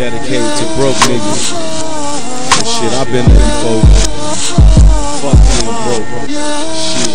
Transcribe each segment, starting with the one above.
dedicated to broke niggas. And shit, I've been there before. Fuck being broke. Shit.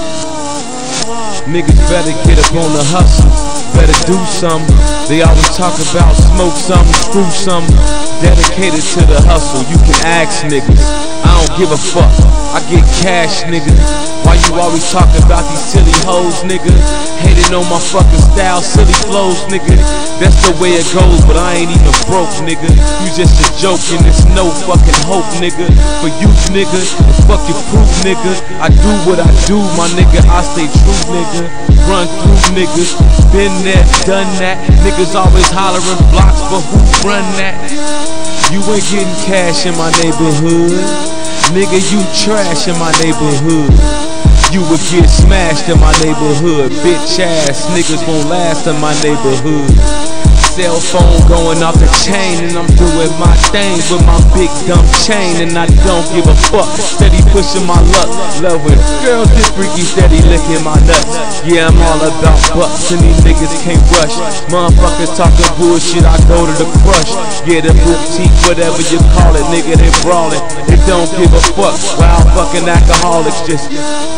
Niggas better get up on the hustle. Better do something. They always talk about smoke something, screw something. Dedicated to the hustle. You can ask niggas. I don't give a fuck. I get cash, nigga. Why you always talking about these silly hoes, nigga? Hating on my fucking style, silly flows, nigga. That's the way it goes, but I ain't even broke, nigga. You just a joke and there's no fucking hope, nigga. For you, nigga, and fuck your proof, nigga. I do what I do, my nigga. I stay true, nigga. Run through niggas. Been there, done that. Niggas always hollering blocks, but who run that? You ain't getting cash in my neighborhood. Nigga, you trash in my neighborhood. You would get smashed in my neighborhood. Bitch ass niggas won't last in my neighborhood. Cell phone going off the chain, and I'm doing my thing with my big dumb chain, and I don't give a fuck. Steady pushing my luck, love when girls get freaky, steady licking my nuts. Yeah, I'm all about bucks, and these niggas can't rush. Motherfuckers talking bullshit, I go to the crush. Yeah, the boutique, whatever you call it, nigga, they brawling. They don't give a fuck. Wild fucking alcoholics just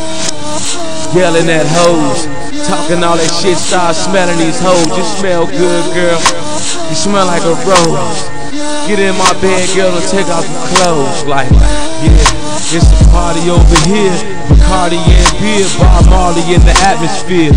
yelling at hoes, talking all that shit, start smelling these hoes. You smell good, girl. You smell like a rose. Get in my bed, girl, and take off your clothes. Like, yeah, it's a party over here. Bacardi and beer, Bob Marley in the atmosphere.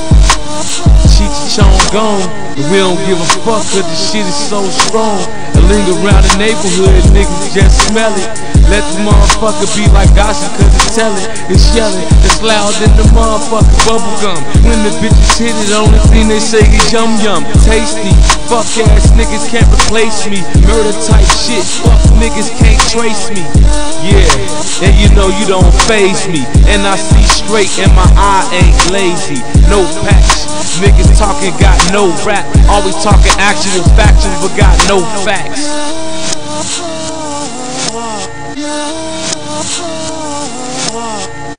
Cheech and Chong gone, but we don't give a fuck, cause the shit is so strong. And linger around the neighborhood, niggas just smell it. Let the motherfucker be like gossip, cause it's telling, it's yelling, it's loud than the motherfucker bubblegum. When the bitches hit it, only thing they say is yum yum, tasty. Fuck ass niggas can't replace me. Murder type shit, fuck niggas can't trace me. Yeah, and you know you don't faze me. And I see straight and my eye ain't lazy. No patch, niggas talking got no rap. Always talking actual factions but got no facts.